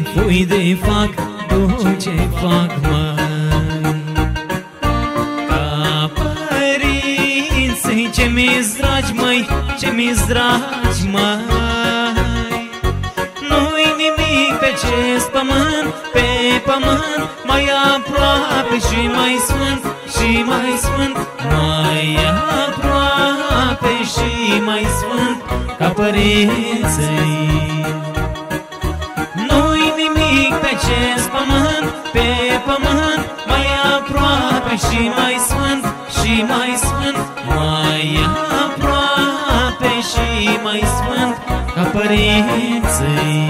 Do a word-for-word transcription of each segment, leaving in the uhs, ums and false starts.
foi de fac, dulce fac, măi. Ca părinții ce mi-s dragi, măi, ce mi-s dragi, măi. Nu-i nimic pe acest pământ, pe pământ, mai aproape și mai sfânt, și mai sfânt, mai aproape și mai sfânt ca părinții. Nu-i nimic pe acest pământ, pe pământ, mai aproape și mai sfânt, și mai sfânt, mai aproape și mai sfânt ca părinții.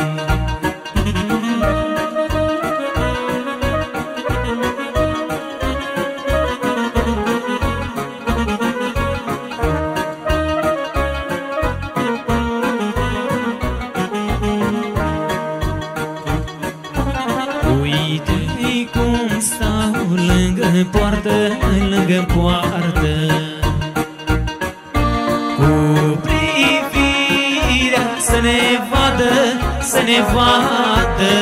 Uite-i cum stau lângă poartă, lângă poartă, cu privirea să ne vadă, să ne vadă.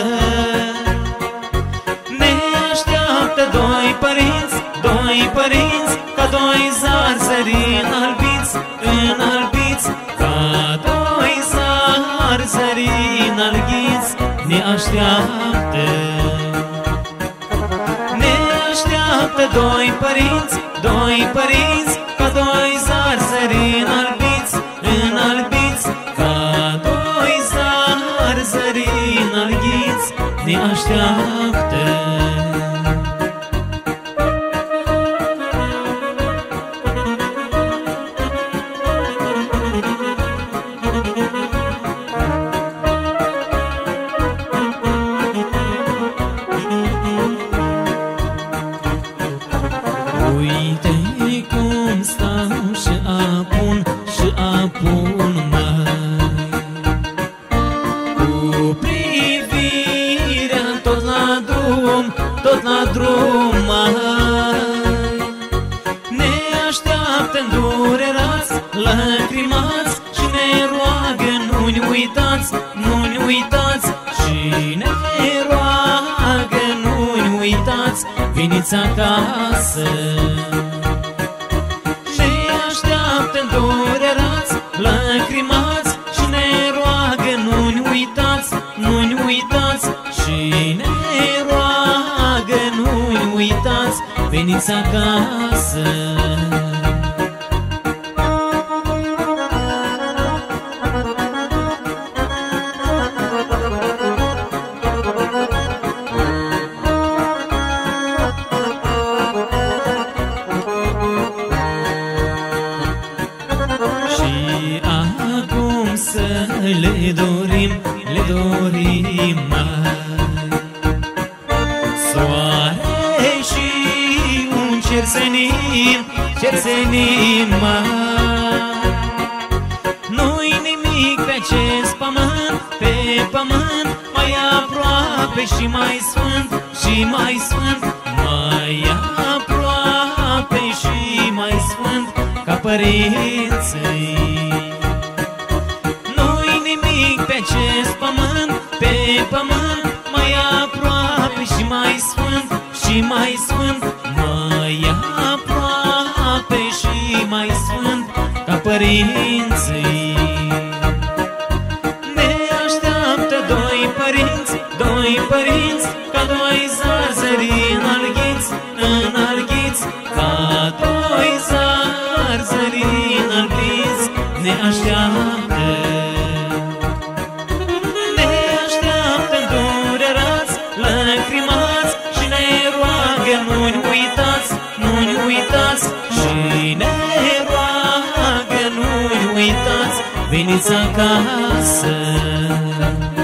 Ne așteaptă doi părinți, doi părinți, ca doi zarzări înalbiți, înalbiți, ca doi zarzări înalbiți. Ne așteaptă, ne așteaptă doi părinți, doi părinți, ca doi zarzări înalbiți, înalbiți, ca doi zarzări înalbiți. Ne așteaptă. Uite-i cum stau și apun, și apun, măi, cu privirea tot la drum, tot la drum, măi. Ne așteaptă îndurerați, lacrimați și ne roagă, nu-ni uitați, nu-ni uitați, și ne roagă, nu-ni uitați, veniți acasă. Ne așteaptă îndurerați, lacrimați și ne roagă, nu-ni uitați, nu-ni uitați, și ne roagă, nu-ni uitați, veniți acasă. Și acum să le dorim, le dorim, măi, soare și un cer senin, cer senin, măi. Nu-i nimic pe acest pământ, pe pământ, mai aproape și mai sfânt, și mai sfânt, mai aproape și mai sfânt ca părinții. Nu-i nimic pe acest pământ, pe pământ, mai aproape și mai sfânt, și mai sfânt, mai aproape și mai sfânt ca părinții. Ne așteaptă doi părinți, doi părinți, ca doi zarzări înalghiți, înalghiți, ca doi zarzări înalbiți. Ne așteaptă, ne așteaptă îndurerați, lacrimați și ne roagă, nu-ni uitați, nu-ni uitați, și ne roagă, nu-ni uitați, veniți acasă.